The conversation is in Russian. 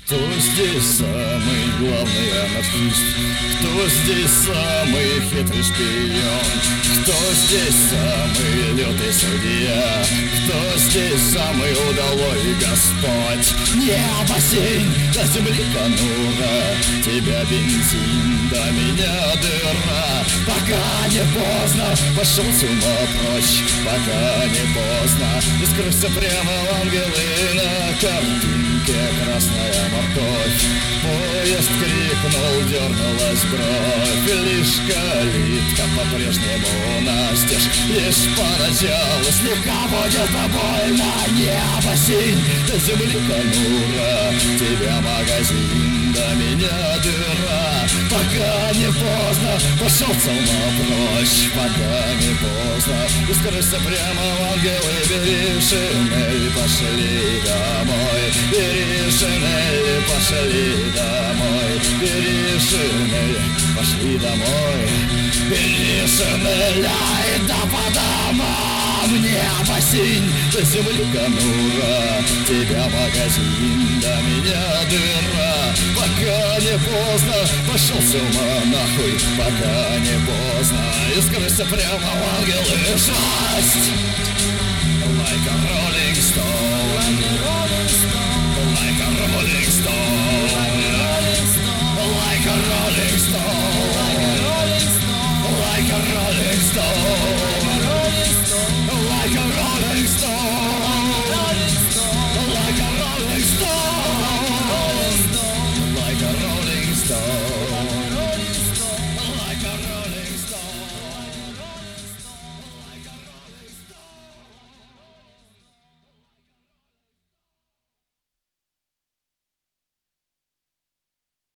Кто здесь самый главный анархист? Кто здесь самый хитрый шпион? Кто здесь самый лютый судья? Кто здесь самый удалой Господь? Небо синь, до земли конура, тебя бензин, до меня дыра. Пока не поздно, пошел с ума прочь. Пока не поздно, и скрылся прямо в ангелы на картинке красная морковь. Поезд крикнул, дернулась бровь, лишь калитка по-прежнему настежь. Лишь поначалу слегка будет больно. Небо синь, до земли конура, тебя магазин, до меня дыра. Пока не поздно, пошел с ума прочь. Пока не поздно, и скрылся прямо в ангелы. Бери шинель, пошли домой. Бери шинель, пошли домой. Бери шинель, пошли домой. Бери шинель, ай да по домам. Небо синь, до земли конура, тебя магазин, до меня дыра. Пока не поздно, пошел с ума нахуй. Пока не поздно, и скрылся прямо в ангелы. Жесть! Like a rolling stone.